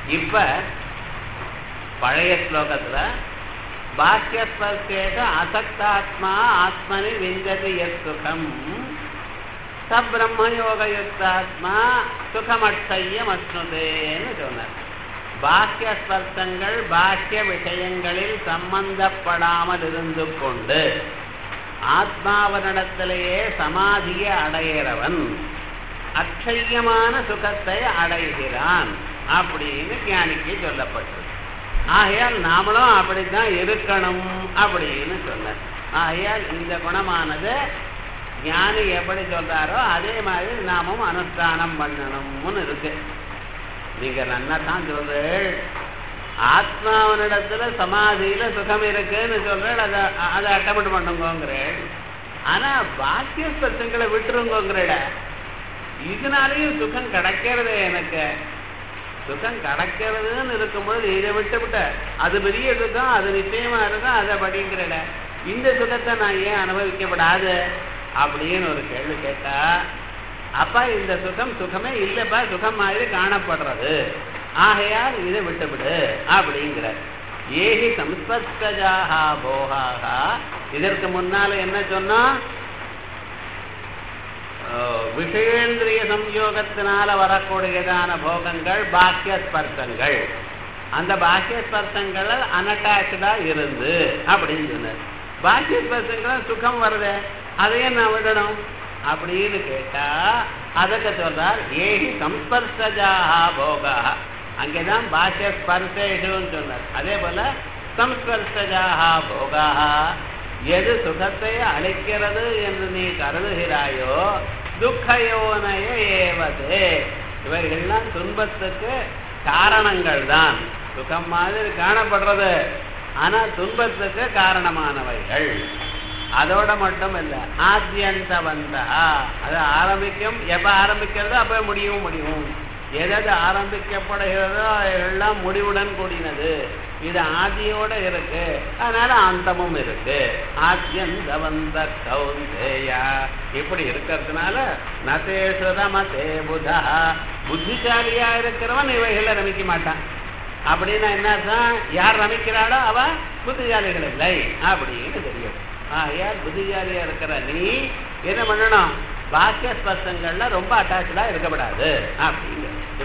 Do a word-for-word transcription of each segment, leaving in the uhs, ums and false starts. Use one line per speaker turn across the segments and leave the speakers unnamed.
இப்ப பழைய ஸ்லோகத்துல பாக்கியஸ்பர்ஷேஷ அசக்தாத்மா ஆத்மனி விந்ததி யத் சுகம் ச பிரம்மயோகயுக்தாத்மா சுகமட்சயம் அஸ்னுதேன்னு சொன்னார். பாக்கிய ஸ்பர்சங்கள் பாக்கிய விஷயங்களில் சம்பந்தப்படாமல் இருந்து கொண்டு ஆத்மாவனிடத்திலேயே சமாதியை அடையிறவன் அக்ஷயமான சுகத்தை அடைகிறான் அப்படின்னு ஞானிக்கு சொல்லப்பட்டது. ஆகையால் நாமளும் அப்படித்தான் இருக்கணும் அப்படின்னு சொன்னார். ஆகையால் இந்த குணமானது ஞானி எப்படி சொல்றாரோ அதே மாதிரி நாமும் அனுஷ்டானம் பண்ணணும்னு இருக்கு. நீங்க நல்லா தான் சொல்றேன், ஆத்மாவனிடத்துல சமாதியில சுகம் இருக்குன்னு சொல்றேன், அதை அதை அட்டமெண்ட் பண்ணுங்கிறேன். ஆனா பாக்கிய ஸ்பர்சங்களை விட்டுருங்கிறேட, இதனாலையும் சுகம் கிடைக்கிறது. எனக்கு சுகம் கிடைக்கிறதுன்னு இருக்கும்பொழுது இதை விட்டு விட்ட அது பெரிய சுகம், அது நிச்சயமா இருக்கும், அதை படிங்கிறட இந்த சுகத்தை நான் ஏன் அனுபவிக்கப்படாது அப்படின்னு ஒரு கேள்வி கேட்டா, அப்பா இந்த சுகம் சுகமே இல்லப்பா, சுகம் மாதிரி காணப்படுறது, ஆகையால் இதை விட்டுவிடு அப்படிங்கிற. ஏகி சம்ஸ்பர்ஷஜாஹா போகாகா, இதற்கு முன்னால என்ன சொன்னோம், விஷயேந்திரிய சம்யோகத்தினால வரக்கூடியதான போகங்கள் பாக்கிய ஸ்பர்சங்கள். அந்த பாக்கிய ஸ்பர்சங்கள் அனட்டாச்சா இருந்து அப்படின்னு சொன்னார். பாக்கிய ஸ்பர்சங்கள் சுகம் வருது, அதையே நான் விடணும் அப்படின்னு கேட்டா அதுக்கு சொல்றார் ஏகி சம்ஸ்பர்ஷஜாஹா போகா. அங்கேதான் பாக்கிய ஸ்பர்ஷேஷுன்னு சொன்னார். அதே போல சம்ஸ்பர்ஷஜாஹா போகா, எது சுகத்தை அளிக்கிறது என்று நீ கருதுகிறாயோ துக்கயோனய ஏவதே, இவர்கள்லாம் துன்பத்துக்கு காரணங்கள் தான். சுகம் மாதிரி காணப்படுறது, ஆனா துன்பத்துக்கு காரணமானவைகள். அதோட மட்டும் இல்ல, ஆத்யந்தவந்தா, அது ஆரம்பிக்கும், எப்ப ஆரம்பிக்கிறதோ அப்ப முடியும் முடியும். எதாவது ஆரம்பிக்கப்படுகிறதோ எல்லாம் முடிவுடன் கூடினது. இது ஆதியோட இருக்கு, அதனால அந்தமும் இருக்கு. ஆத்யந்தவந்த கௌந்தேயா, இப்படி இருக்கிறதுனால நதேஸ்வரமதே புதா, புத்திசாலியா இருக்கிறவன் இவைகளை ரமிக்க மாட்டான். அப்படின்னா என்னதான், யார் ரமிக்கிறாளோ அவ புத்திசாலிகள் இல்லை அப்படின்னு தெரியும். யார் புத்திசாலியா இருக்கிற நீ என்ன பண்ணணும், பாக்கிய ஸ்பர்சங்கள்ல ரொம்ப அட்டாச்சா இருக்கப்படாது அப்படின்னு.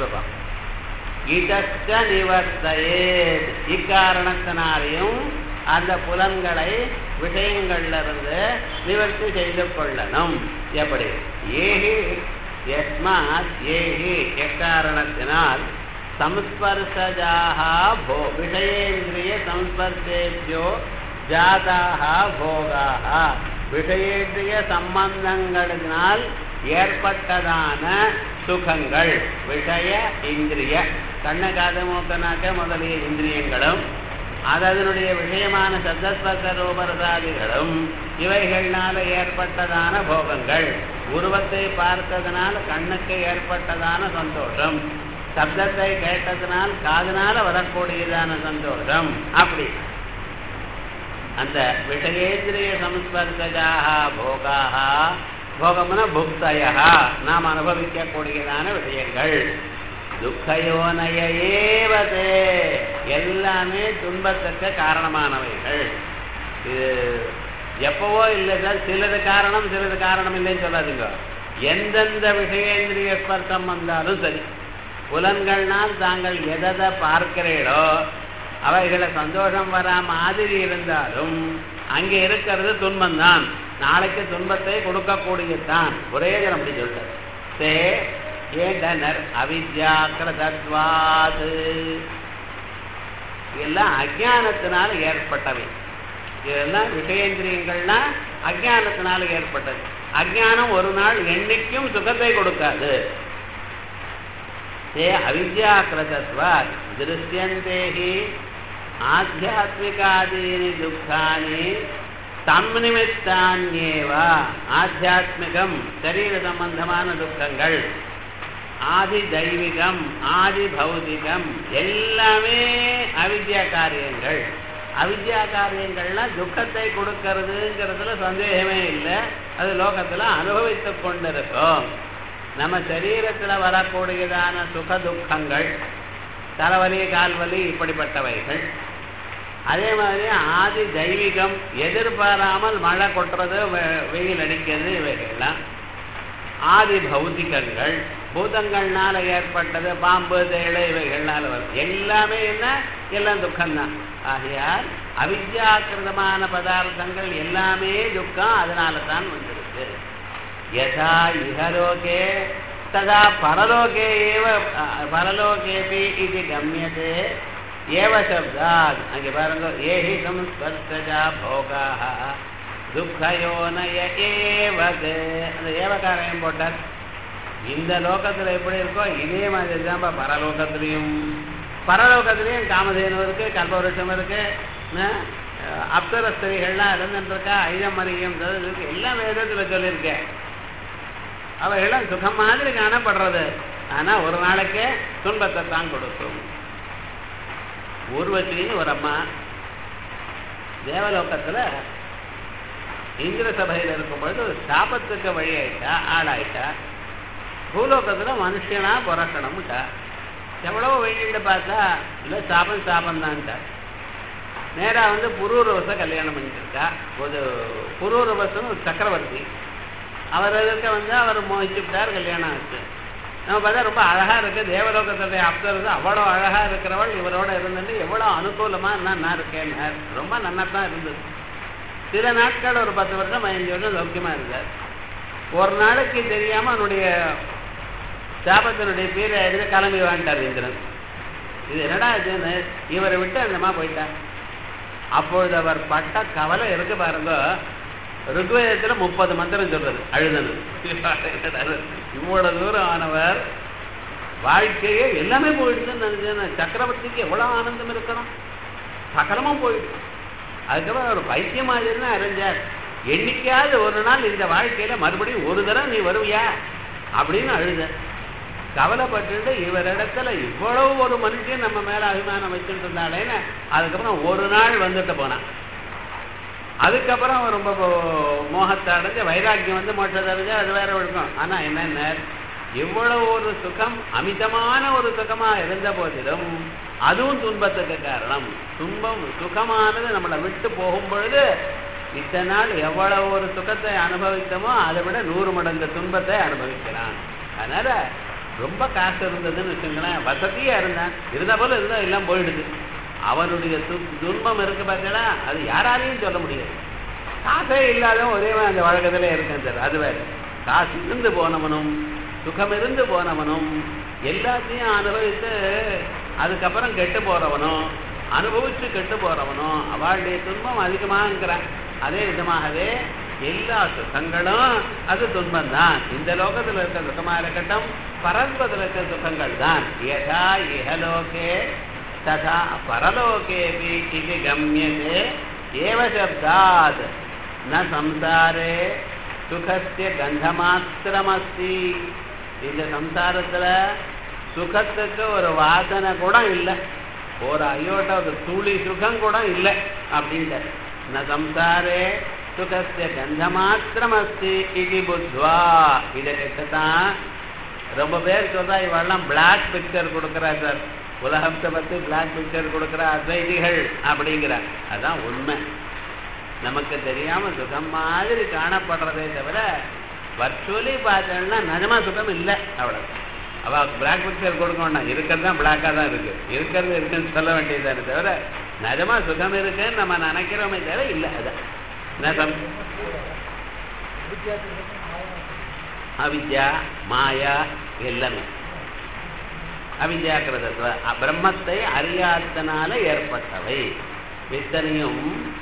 இதச்ச நிவர்த்தையே, இக்காரணத்தினாலையும் அந்த புலன்களை விஷயங்கள்ல இருந்து நிவர்த்தி செய்து கொள்ளணும். எப்படி, ஏகி யஸ்மாத் ஏகி, எக்காரணத்தினால் சம்ஸ்பர்ஷஜாஹா போ விஷயேந்திரிய சம்ஸ்பர்ஷேபியோ ஜாதாக போகாக, விஷயேந்திரிய சம்பந்தங்களினால் ஏற்பட்டதான சுகங்கள், விஷய இந்திரிய கண்ண காது மூக்கு நாக்க முதலிய இந்திரியங்களும் அதனுடைய விஷயமான சப்தஸ்பர்ஷ ரூபரசாதிகளும் இவைகள்னால ஏற்பட்டதான போகங்கள். உருவத்தை பார்த்ததனால் கண்ணுக்கு ஏற்பட்டதான சந்தோஷம், சப்தத்தை கேட்டதனால் காதனால வரக்கூடியதான சந்தோஷம். அப்படி அந்த விஷயேந்திரிய சம்ஸ்பர்ஷஜாக போகாக, போகம்னா புக்தயா, நாம் அனுபவிக்கக்கூடியதான விஷயங்கள். துக்கயோனயேவதே, எல்லாமே துன்பத்துக்கு காரணமானவைகள். இது எப்பவோ இல்லை சார், சிலது காரணம் சிலது காரணம் இல்லைன்னு சொல்லாதீங்க. எந்தெந்த விஷயேந்திரிய ஸ்பர்சம் வந்தாலும் சரி, புலன்கள்னால் தாங்கள் எதை பார்க்கிறீர்களோ அவைகளை சந்தோஷம் வரா மாதிரி இருந்தாலும் அங்கே இருக்கிறது துன்பம்தான், நாளைக்கு துன்பத்தை கொடுக்கக்கூடியதான். ஒரே தினம் அப்படி சொல்றார். சே ஏடனர் அவித்யாக்கிரதத்வாது, இதெல்லாம் அஜானத்தினால ஏற்பட்டவை. இதெல்லாம் விஷயேந்திரியங்கள்னா அஜானத்தினால ஏற்பட்டது. அஜானம் ஒரு நாள் என்னைக்கும் சுகத்தை கொடுக்காது. தே அவித்யாக்கிரதத்வாத் திருஷ்யந்தேஹி ஆத்தியாத்மிகாதீனி துக்கானி தம் நிமித்தான்யேவ. ஆத்தியாத்மிகம் சரீர சம்பந்தமான துக்கங்கள், ஆதி தெய்வீகம் ஆதி பௌதிகம் எல்லாமே அவித்யா காரியங்கள். அவித்யா காரியங்கள்லாம் துக்கத்தை கொடுக்கறதுங்கிறதுல சந்தேகமே இல்லை. அது லோகத்துல அனுபவித்து கொண்டிருக்கோம். நம்ம சரீரத்துல வரக்கூடியதான சுக துக்கங்கள் தலைவலி கால்வலி இப்படிப்பட்டவைகள். அதே மாதிரி ஆதி தெய்வீகம், எதிர்பாராமல் மழை கொட்டுறது, வெயில் அடிக்கிறது, இவைகள்லாம் ஆதி பௌத்திகங்கள், பூதங்கள்னால ஏற்பட்டது, பாம்பு தேழை இவைகள்னால வரும். எல்லாமே என்ன, எல்லாம் துக்கம்தான். ஆகையால் அவித்யாக்கிருதமான பதார்த்தங்கள் எல்லாமே துக்கம், அதனால தான் வந்திருக்கு. யதா இஹலோகே ததா பரலோகே ஏவ பரலோகேபி இது கம்யதே ஏவ சப்தாத். அங்கே பாருங்க, ஏஹி சம்ஸ்பர்ஷஜா போகாஹ துக்கயோனய ஏவது. அந்த ஏவகாரையும் போட்டார். இந்த லோகத்தில் எப்படி இருக்கோ இதே மாதிரி தான் பரலோகத்திலையும். பரலோகத்திலையும் காமதேனு இருக்கு, கல்பவருஷம் இருக்கு, அப்சரஸ்திரிகள்லாம் இருந்துருக்கா, ஐதமரியம் இருக்கு, எல்லாம் வேதத்தில் சொல்லியிருக்கேன். அவைகள்லாம் சுகம் மாதிரி காணப்படுறது. ஆனால் ஒரு நாளைக்கே துன்பத்தை தான் கொடுக்கும். ஊர்வசின்னு ஒரு அம்மா தேவலோகத்தில் இந்திர சபையில் இருக்கும்பொழுது ஒரு சாபத்துக்கு வழி ஆயிட்டா, ஆளாயிட்டா. பூலோகத்தில் மனுஷனா பிறக்கணும்ட்டா. எவ்வளோ வெயிட்டு பார்த்தா இல்லை சாபம் சாபம் தான்ட்டா. நேராக வந்து புரூரவசை கல்யாணம் பண்ணிட்டுருக்கா. ஒரு புரூரவசம் ஒரு சக்கரவர்த்தி. அவர் இருக்க வந்து அவர் மோகிச்சுட்டார், கல்யாணம் ஆச்சு. நம்ம பார்த்தா ரொம்ப அழகாக இருக்குது. தேவலோகத்துடைய அப்சரது அவ்வளோ அழகாக இருக்கிறவள் இவரோட இருந்துட்டு எவ்வளோ அனுகூலமாக நான் இருக்கேன்னு ரொம்ப நல்லா தான் இருந்தது. சில நாட்கள் ஒரு பத்து வருஷம் பதினஞ்சு வருஷம் சௌக்கியமாக இருந்தார். ஒரு நாளைக்கு தெரியாமல் அவனுடைய சாபத்தினுடைய பேரை எடுத்து கிளம்பி வாங்கிட்டார் இந்திரன். இது என்னடா இதுன்னு இவரை விட்டு அந்தமா போயிட்டார். அப்பொழுது அவர் பட்ட கவலை இருக்கு பாருங்க. ருக்வேதத்தில் முப்பது மந்திரம் சொல்றது அழுதது. இவ்வளவு தூரம் ஆனவர் வாழ்க்கையே எல்லாமே போயிடுதுன்னு நினைச்சேன். சக்கரவர்த்திக்கு எவ்வளவு ஆனந்தம் இருக்கணும், சகலமும் போயிடுச்சு. அதுக்கப்புறம் அவர் பைத்தியம் மாதிரின்னு அறிஞ்சார். என்னைக்காவது ஒரு நாள் இந்த வாழ்க்கையில மறுபடியும் ஒரு தடவை நீ வருவியா அப்படின்னு அழுத. கவலைப்பட்டு இவரிடத்துல இவ்வளவு ஒரு மனுஷன் நம்ம மேல அபிமானம் வச்சுட்டு இருந்தாலேன்னு அதுக்கப்புறம் ஒரு நாள் வந்துட்டு போனான். அதுக்கப்புறம் அவர் ரொம்ப மோகத்தை அடைஞ்ச வைராக்கியம் வந்து மோட்சத்தை அடைஞ்சா அது வேற இருக்கும். ஆனா என்னென்ன இவ்வளவு ஒரு சுகம் அமிதமான ஒரு சுகமா இருந்த போதிலும் அதுவும் துன்பத்துக்கு காரணம். துன்பம் சுகமானது நம்மளை விட்டு போகும் பொழுது இத்தனை நாள் எவ்வளவு ஒரு சுகத்தை அனுபவித்தமோ அதை விட நூறு மடங்கு துன்பத்தை அனுபவிக்கிறான். அதனால ரொம்ப காசு இருந்ததுன்னு வச்சுங்களேன், வசதியா இருந்தான், இருந்த போல இருந்தா எல்லாம் போயிடுது. அவனுடைய து துன்பம் இருக்கு பார்த்தீங்களா, அது யாராலையும் சொல்ல முடியாது. காசே இல்லாத ஒரே அந்த வழக்கத்திலே இருக்கேன் சார். அது வேறு. காசு இருந்து போனவனும் சுகம் இருந்து போனவனும் எல்லாத்தையும் அனுபவித்து அதுக்கப்புறம் கெட்டு போறவனும் அனுபவிச்சு கெட்டு போறவனும் அவளுடைய துன்பம் அதிகமாகிறான். அதே விதமாகவே எல்லா சுகங்களும் அது துன்பம் தான். இந்த லோகத்தில் இருக்க சுகமா இருக்கட்டும், பரலோகத்தில் இருக்க சுகங்கள் தான். யதா இஹலோகே ததா பரலோகேபி இது கம்யதே ஏவ சப்தாத் ந சம்சாரே சுகஸ்ய கந்தமாத்திரமஸ்தி. இந்த சம்சாரத்துல சுகத்துக்கு ஒரு வாசனை கூட இல்லை, ஒரு அயோட்ட ஒரு துளி சுகம் கூட இல்லை அப்படின்ட்டு. ந சம்சாரே சுகஸ்ய கந்தமாத்திரமஸ்தி இது புத்வா. இதை கிட்டத்தான் ரொம்ப பேர் சொல்றா இவெல்லாம் பிளாக் பிக்சர் கொடுக்குறா சார், உலகத்தை பற்றி பிளாக் பிக்சர் கொடுக்குற அத்வைதிகள் அப்படிங்கிற. அதான் உண்மை. நமக்கு தெரியாம சுகம் மாதிரி காணப்படுறதே தவிர வர்ச்சுவலி பார்த்தோம்னா நிஜமா சுகம் இல்லை. அவ்வளவு அவ பிளாக் பிக்சர் கொடுக்கணும்னா இருக்கிறது தான் பிளாக்கா தான் இருக்கு, இருக்கிறது இருக்குன்னு சொல்ல வேண்டியதானே தவிர நிஜமா சுகம் இருக்குன்னு நம்ம நினைக்கிறோமே தவிர இல்லை. அதான் அவித்யா மாயா எல்லாமே அவித்யாக்கிரதத்துவ பிரம்மத்தை அறியாதனால ஏற்பட்டவை. இத்தனையும்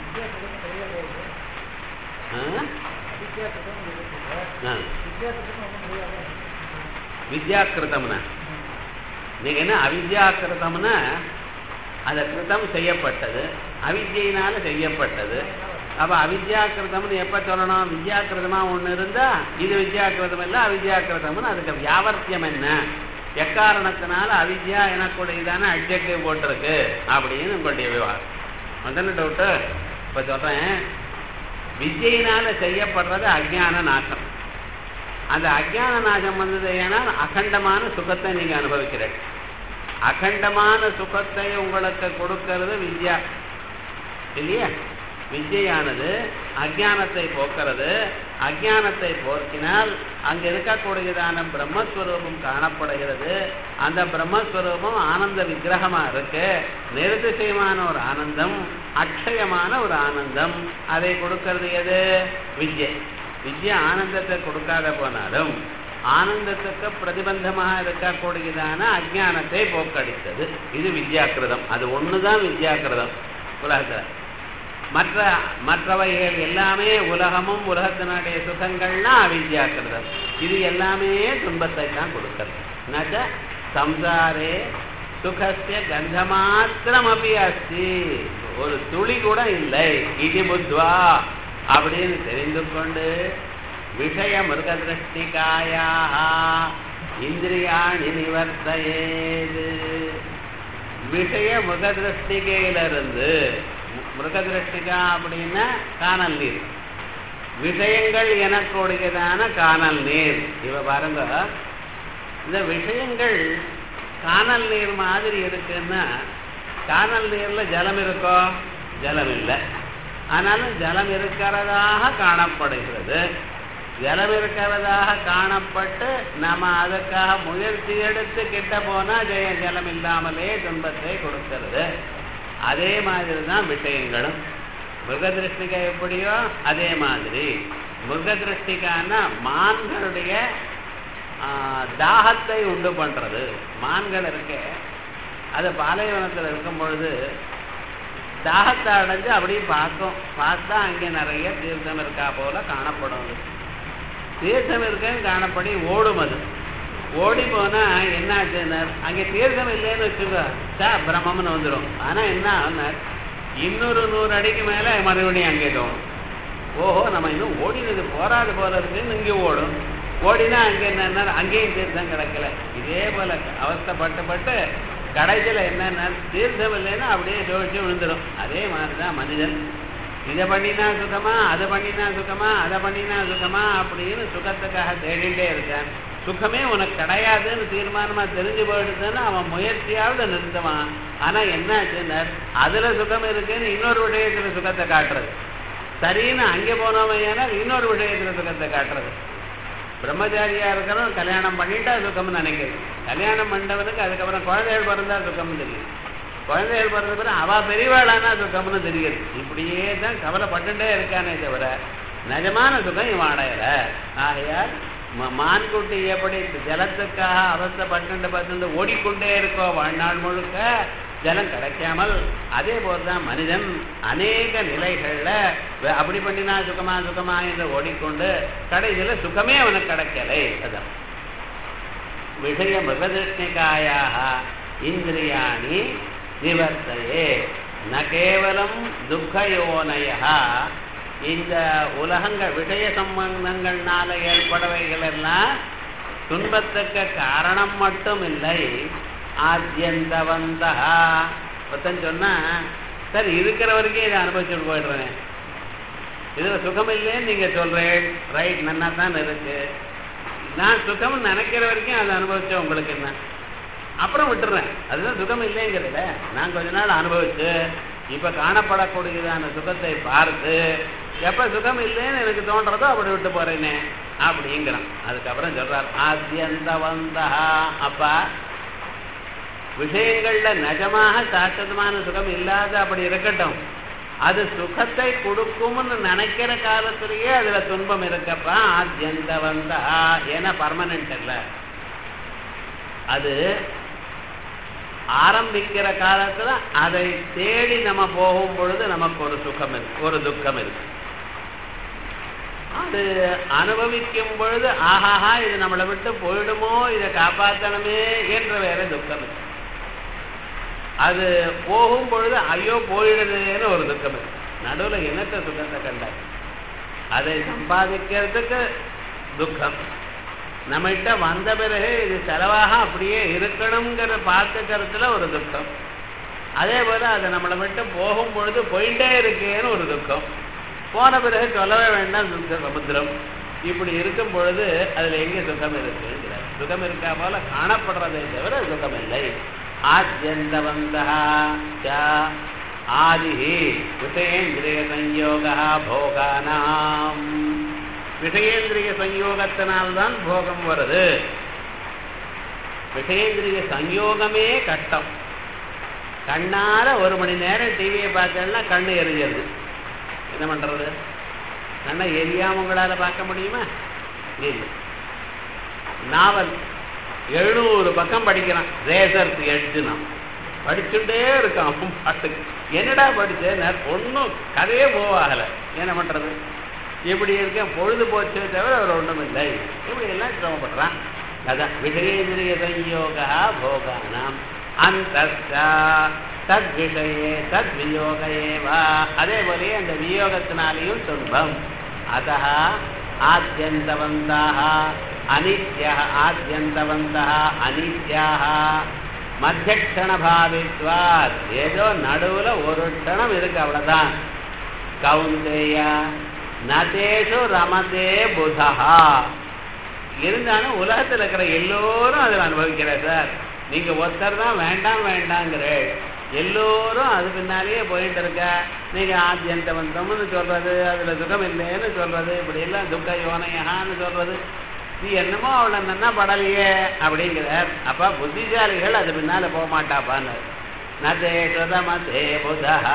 வித்யாக்கிருதம்னா நீங்க என்ன அவித்யாக்கிருதம்னா அந்த கிருதம் செய்யப்பட்டது, அவித்யினால செய்யப்பட்டது. அப்ப அவித்யாக்கிருதம்னு எப்ப சொல்லணும்? வித்யாக்கிருதமா ஒண்ணு இருந்தா இது வித்யாக்கிருதம் இல்ல அவித்யாக்கிருதம்னு அதுக்கு வியாவர்த்தியம் என்ன, எக்காரணத்தினால அவித்யா எனக்குடையதான அட்ஜெக்டிவ் போட்டிருக்கு அப்படின்னு உங்களுடைய விவாதம். முதல்ல டவுட்டு இப்ப சொல்றேன். வித்யினால செய்யப்படுறது அஜ்ஞான நாசம். அந்த அஜ்ஞான நாசம் வந்தது ஏன்னா அகண்டமான சுகத்தை நீங்க அனுபவிக்கிறீர்கள். அகண்டமான சுகத்தை உங்களுக்கு கொடுக்கிறது வித்யா இல்லையா? வித்யானது அஜானத்தை போக்குறது. அஜானத்தை போக்கினால் அங்க இருக்கக்கூடியதான பிரம்மஸ்வரூபம் காணப்படுகிறது. அந்த பிரம்மஸ்வரூபம் ஆனந்த விக்கிரகமா இருக்கு. நிர்திசயமான ஒரு ஆனந்தம், அக்ஷயமான ஒரு ஆனந்தம். அதை கொடுக்கிறது எது? வித்யை. வித்யா ஆனந்தத்தை கொடுக்காத போனாலும் ஆனந்தத்துக்கு பிரதிபந்தமாக இருக்கக்கூடியதான அஜானத்தை போக்கடித்தது. இது வித்யாக்கிருதம். அது ஒண்ணுதான் வித்யாக்கிருதம் உலகத்துல. மற்ற மற்றவைகள் எல்லாமே உலகமும் உலகத்தினுடைய சுகங்கள்னா அவித்யாக்கிருதம். இது எல்லாமே துன்பத்தை தான் கொடுக்கிறது. என்னாச்சா சம்சாரே சுகஸ்ய கந்தமாத்திரம் அப்படி அஸ்தி, ஒரு துளி கூட இல்லை. இது புத்வா அப்படின்னு தெரிந்து கொண்டு விஷய மிருக திருஷ்டிகாயா இந்திரியாணி நிவர்த்தையேது. விஷய மிருக திருஷ்டிகையிலிருந்து, மிருக திருஷ்டிகா அப்படின்னா காணல் நீர், விஷயங்கள் எனக்கூடியதான காணல் நீர். இவ பாருங்க, இந்த விஷயங்கள் காணல் நீர் மாதிரி இருக்குன்னா, காணல் நீர்ல ஜலம் இருக்கோ? ஜலம் இல்லை. ஆனாலும் ஜலம் இருக்கிறதாக காணப்படுகிறது. ஜலம் இருக்கிறதாக காணப்பட்டு நம்ம அதுக்காக முயற்சி எடுத்து கிட்ட போனா ஜெய ஜலம் இல்லாமலே துன்பத்தை கொடுக்கிறது. அதே மாதிரி தான் விஷயங்களும். மிருக திருஷ்டிகா எப்படியோ அதே மாதிரி. மிருக திருஷ்டிகான்னா மான்களுடைய தாகத்தை உண்டு பண்றது. மான்கள் இருக்க அது பாலைவனத்தில் இருக்கும் பொழுது தாகத்தை அடைஞ்சு அப்படியே பார்க்கும். பார்த்தா அங்கே நிறைய தீர்த்தம் இருக்கா போல காணப்படும். தீர்த்தம் இருக்குன்னு காணப்படி ஓடும். அது ஓடி போனா என்னாச்சுன்னா அங்கே தீர்த்தம் இல்லைன்னு வச்சுக்கோ, சா பிரம்மம்னு வந்துடும். ஆனா என்ன ஆனார், இன்னொரு நூறு அடிக்கு மேல மறுபடியும் அங்கே தோணும். ஓஹோ நம்ம இன்னும் ஓடினது போராது போல இருக்குன்னு இங்கே ஓடும். ஓடினா அங்கே என்ன, அங்கேயும் தீர்த்தம் கிடைக்கல. இதே போல அவஸ்தைப்பட்டு பட்டு கடைசியில் என்னன்னா தீர்த்தம் இல்லைன்னா அப்படியே சோழிச்சு விழுந்துடும். அதே மாதிரிதான் மனிதன். இதை பண்ணினா சுகமா, அதை பண்ணினா சுகமா, அதை பண்ணினா சுகமா அப்படின்னு சுகத்துக்காக தேடிட்டே இருக்கான். சுகமே உனக்கு கிடையாதுன்னு தீர்மானமா தெரிஞ்சு போயிடுதுன்னு அவன் முயற்சியாவது நிறுத்துவான். ஆனா என்னாச்சுன்னா அதுல சுகம் இருக்குன்னு இன்னொரு விஷயத்துல சுகத்தை காட்டுறது. சரின்னு அங்கே போனவன் ஏன்னா இன்னொரு விஷயத்துல சுகத்தை காட்டுறது. பிரம்மச்சாரியா இருக்கிறவன் கல்யாணம் பண்ணிட்டா சுகம்னு நினைக்கிறது. கல்யாணம் பண்ணவனுக்கு அதுக்கப்புறம் குழந்தைகள் பிறந்தா சுகம்னு தெரியும். குழந்தைகள் பிறந்த பிறகு அவ பெரியவாளானா சுகம்னு தெரியுது. இப்படியே தான் கவலைப்பட்டுட்டே இருக்கானே தவிர நிஜமான சுகம் இவன் அடையல. ஆகையால் மான்குட்டி எப்படி ஜலத்துக்காக அவஸ்தைப்பட்டு பட்டு ஓடிக்கொண்டே இருக்கோ வாழ்நாள் முழுக்க ஜலம் கிடைக்காமல், அதே போல்தான் மனிதன் அநேக நிலைகள்ல அப்படி பண்ணினா சுகமா சுகமா என்று ஓடிக்கொண்டு கடைசியில சுகமே அவனுக்கு கிடைக்கலை. அதான் விஷய மிருகதிருஷ்ணிகாயாக இந்திரியாணி நிவர்த்தையே ந கேவலம் துக்கயோனயா. இந்த உலகங்கள் விஷய சம்பந்தங்கள்னால ஏற்படவைகள் எல்லாம் துன்பத்துக்கு காரணம் மட்டும் இல்லை. ஆத்யந்தவந்தா ஒருத்தன் சொன்னா, சார் இருக்கிற வரைக்கும் இதை அனுபவிச்சுட்டு போயிடுறேன், இதுல சுகம் இல்லைன்னு நீங்க சொல்றேன், ரைட், நன்னா தான் இருக்கு. நான் சுகம் நினைக்கிற வரைக்கும் அதை அனுபவிச்ச உங்களுக்கு என்ன, அப்புறம் விட்டுறேன். அதுதான் சுகம் இல்லைங்கிறத நான் கொஞ்ச நாள் அனுபவிச்சு இப்ப காணப்படக்கூடியதான சுகத்தை பார்த்து எப்ப சுகம் இல்லைன்னு எனக்கு தோன்றதோ அப்படி விட்டு போறேனே அப்படிங்கிறான். அதுக்கப்புறம் சொல்றார் ஆத்யந்தவந்தா. அப்பா விஷயங்கள்ல நிஜமாக சாஸ்வதமான சுகம் இல்லாத அப்படி இருக்கட்டும், அது சுகத்தை கொடுக்கும்னு நினைக்கிற காலத்திலேயே அதுல துன்பம் இருக்கப்பா. ஆத்யந்தவந்தா ஏன்னா பர்மனன்ட் இல்ல. அது ஆரம்பிக்கிற காலத்துல அதை தேடி நம்ம போகும் பொழுது நமக்கு ஒரு சுகம் இருக்கு, ஒரு துக்கம் இருக்கு. அது அனுபவிக்கும் பொழுது ஆஹாஹா இது நம்மளை விட்டு போயிடுமோ, இதை காப்பாற்றணுமே என்ற வேற துக்கம் இருக்கு. அது போகும் பொழுது ஐயோ போயிடுதுன்னு ஒரு துக்கம் இருக்கு. நடுவுல என்னத்த சுகத்தை கண்டார், அதை சம்பாதிக்கிறதுக்கு துக்கம், நம்மகிட்ட வந்த பிறகு இது செலவாக அப்படியே இருக்கணுங்கிற பார்த்துக்கிறதுல ஒரு துக்கம், அதே போல அதை நம்மளை விட்டு போகும் பொழுது போயிட்டே இருக்கேன்னு ஒரு துக்கம், போன பிறகு சொல்லவே வேண்டாம் சமுத்திரம். இப்படி இருக்கும் பொழுது, அதுல எங்கே சுகம் இருக்குங்கிறார். சுகம் இருக்கா போல காணப்படுறதை தவிர சுகம் இல்லை. ஆத்யந்தவந்தः ச ஆதிஹி விஷயேந்திரிய சம்யோகः போகானாம். விஷயேந்திரிய சம்யோகத்தினால்தான் போகம் வருது. விஷயேந்திரிய சம்யோகமே கஷ்டம். கண்ணால ஒரு மணி நேரம் டிவியை பார்த்தேன்னா கண்ணு எரிஞ்சிருது. என்ன பண்றது? கண்ணை எரியாம உங்களால பார்க்க முடியுமா? இல்லை. நாவல் எழுநூறு பக்கம் படிக்கிறான், ரேசர் எட்ஜுனா படிச்சுட்டே இருக்கான் பாட்டுக்கு. என்னடா படிச்சேன், ஒன்றும் கதையே போவாகலை. என்ன பண்றது? இப்படி இருக்கேன், பொழுது போச்சே தவிர அவர் ஒன்றும் இல்லை. இப்படி எல்லாம் சிரமப்படுறான். அதான் விஷயேந்திரிய சம்யோகா போகானாம் அந்த தத் விஷயே தத் வியோகேவா. அதே போலயே அந்த வியோகத்தினாலேயும் துன்பம். அதா ஆத்யந்தவந்தாக அனித்யா ஆத்யந்தவந்தः அனித்யாக மத்தியக்ஷண பாவித்வாத். ஏதோ நடுவுல ஒரு க்ஷணம் இருக்கு, அவ்வளவுதான். கௌந்தேயா நதேஷு ரமதே புதஹா. இருந்தாலும் உலகத்தில் இருக்கிற எல்லோரும் அதில் அனுபவிக்கிறார் சார். நீங்க ஒருத்தர் தான் வேண்டாம் வேண்டாங்கிற, எல்லோரும் அது பின்னாலேயே போயிட்டு இருக்க. நீங்க ஆத்யந்தவந்தம்னு சொல்றது, அதுல சுகம் இல்லைன்னு சொல்றது, இப்படி எல்லாம் துக்க யோனையான்னு சொல்றது, நீ என்னமோ அவளை நன்னா படலையே அப்படிங்கிறார். அப்ப புத்திசாலிகள் அது பின்னால போக மாட்டாப்பான்னு. நதேஷு ரமதே புதஹா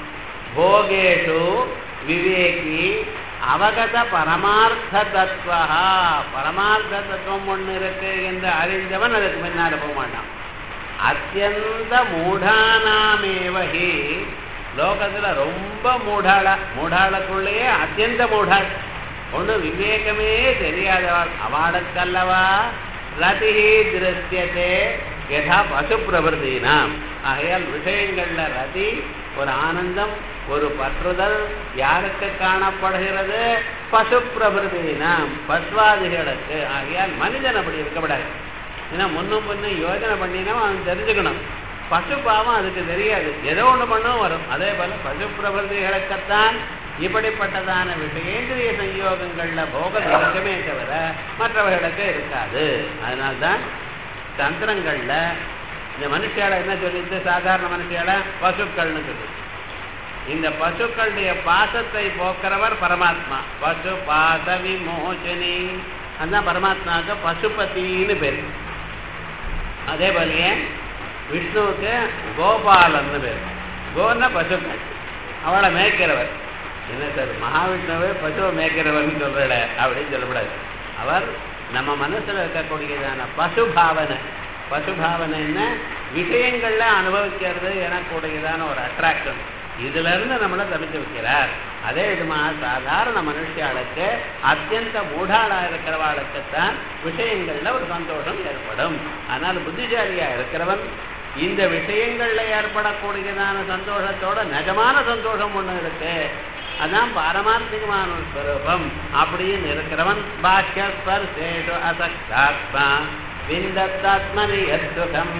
போகேஷு விவேகி அவகத பரமார்த்த தத்துவா. பரமார்த்த தத்துவம் ஒண்ணு இருக்கு என்று அறிந்தவன் அதுக்கு பின்னால போக மாட்டான். அத்தியந்த மூடானாமேவஹி. லோகத்துல ரொம்ப மூடாள, மூடாளுக்குள்ளேயே அத்தியந்த மூடாள். ஒண்ணு விவேகமே தெரியாதவள், அவளுக்கல்லவா ரதிஹி திருஷ்யத்தே யதா பசு பிரபுதீனாம். ஆகையால் விஷயங்கள்ல ரதி, ஒரு ஆனந்தம், ஒரு பற்றுதல் யாருக்கு காணப்படுகிறது? பசு பிரபுதீனாம், பஸ்வாதிகளுக்கு. ஆகையால் மனிதன் அப்படி இருக்கப்படாது. ஏன்னா முன்னும் முன்னும் யோஜனை பண்ணினா அவன் தெரிஞ்சுக்கணும். பசு பாவம் அதுக்கு தெரியாது, ஏதோ ஒண்ணு பண்ணும் வரும். அதே போல பசு பிரபுதிகளுக்குத்தான் இப்படிப்பட்டதான விஷயேந்திரிய சம்யோகங்கள்ல போகம் இருக்குமே தவிர மற்றவர்களுக்கு இருக்காது. அதனால்தான் தந்திரங்கள்ல இந்த மனுஷியால என்ன சொல்லிட்டு, சாதாரண மனுஷியால பசுக்கள்னு சொல்லி, இந்த பசுக்களுடைய பாசத்தை போக்குறவர் பரமாத்மா. பசு பாச விமோசனி, அதுதான் பரமாத்மாவுக்கு பசுபதினு பேரு. அதே போலயே விஷ்ணுவுக்கு கோபாலன்னு பேரு. கோன்னா பசுக்கள், அவளை மேய்க்கிறவர். என்ன சார் மகாவிஷ்ணுவே பசுவை மேய்க்கிறவர்னு சொல்றல அப்படின்னு சொல்லக்கூடாது. அவர் நம்ம மனசுல இருக்கக்கூடியதான பசுபாவனை. பசுபாவனை என்ன? விஷயங்கள்ல அனுபவிக்கிறது எனக்கூடியதான ஒரு அட்ராக்ஷன். இதுல இருந்து நம்மளை தவிர்த்து வைக்கிறார். அதே விதமாக சாதாரண மனுஷியாளுக்கு, அத்தியந்த மூடாளா இருக்கிறவாளுக்குத்தான் விஷயங்கள்ல ஒரு சந்தோஷம் ஏற்படும். ஆனால் புத்திசாலியா இருக்கிறவன் இந்த விஷயங்கள்ல ஏற்படக்கூடியதான சந்தோஷத்தோட நிஜமான சந்தோஷம் ஒண்ணு இருக்கு, அதான் பாரமார்த்திகமான ஒரு ஸ்வரூபம் அப்படின்னு இருக்கிறவன் பாஹ்யஸ்பர்சேஷு அசக்தாத்மா விந்தத்தாத்மனி யத்சுகம்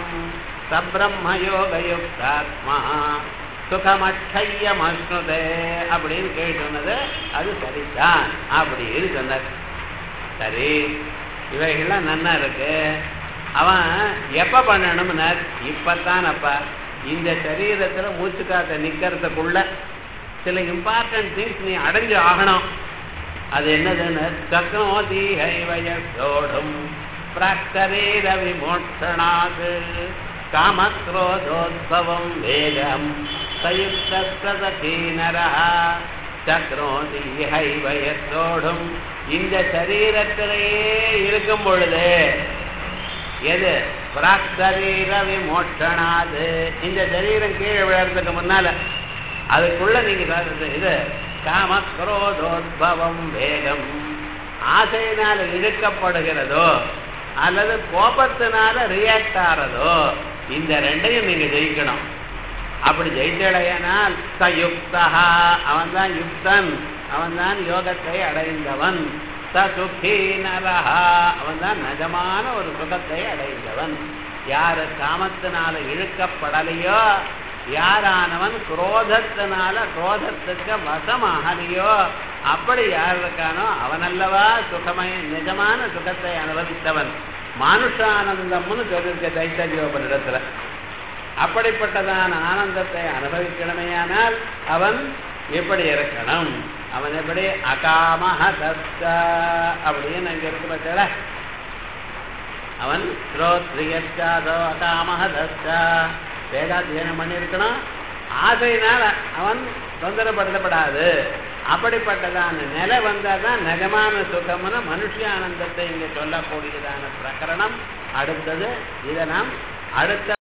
சப்ரம்மயோகயுக்தாத்மா சுகமட்சயம் அஸ்னுதே அப்படின்னு கேட்டு சொன்னது அது சரிதான் அப்படின்னு சொன்னார். சரி, இவைகள்லாம் நன்னா இருக்கு. அவன் எப்ப பண்ணணும்னா இப்பத்தான். அப்ப இந்த சரீரத்துல மூச்சு காத்த நிக்கிறதுக்குள்ள சில இம்பார்ட்டன்ட் திங்ஸ் நீ அடைஞ்சு ஆகணும். அது என்னதுன்னு சக்னோதி ஹைவயோடும் பிராக்சரீர விமோட்சணாது காமக்ரோதோத்பவம் வேகம் சயுக்தீனரா சக்னோதி ஹைவயோடும். இந்த சரீரத்திலேயே இருக்கும் பொழுது எது பிராக்சரீர விமோட்சணாது, இந்த சரீரம் கீழே விழறதுக்கு முன்னால அதுக்குள்ள நீங்க இது காமக்ரோதோத்பவம் வேகம், ஆசையினால இழுக்கப்படுகிறதோ அல்லது கோபத்தினால ரியாக்ட் ஆறதோ, இந்த ரெண்டையும் நீங்க ஜெயிக்கணும். அப்படி ஜெயித்தடையானால் சயுக்தா, அவன் தான் யுக்தன், அவன் தான் யோகத்தை அடைந்தவன். சுகி நரஹா, அவன் தான் நிஜமான ஒரு சுகத்தை அடைந்தவன். யாரு காமத்தினால இழுக்கப்படலையோ, யாரானவன் குரோதத்தினால குரோதத்துக்கு வசமாகலையோ, அப்படி யார் இருக்கானோ அவனல்லவா சுகமய நிஜமான சுகத்தை அனுபவித்தவன். மானுஷானந்தம்னு சொல்லியிருக்க தைத்தரியோபனிடத்துல. அப்படிப்பட்டதான ஆனந்தத்தை அனுபவிக்கணுமேயானால் அவன் எப்படி இருக்கணும்? அவன் எப்படி அகாமஹதஸ்த அப்படின்னு அங்க இருக்கு பார்த்தா, அவன் ஸ்ரோத்ரியோ அகாமஹதஸ்த வேதாத்தியனம் பண்ணி இருக்கணும். ஆசையினால் அவன் தொந்தரப்படுத்தப்படாது. அப்படிப்பட்டதான நிலை வந்தாதான் நிஜமான சுகம்னு மனுஷ ஆனந்தத்தை இங்க சொல்லக்கூடியதான பிரகரணம். அடுத்தது இதை நாம் அடுத்த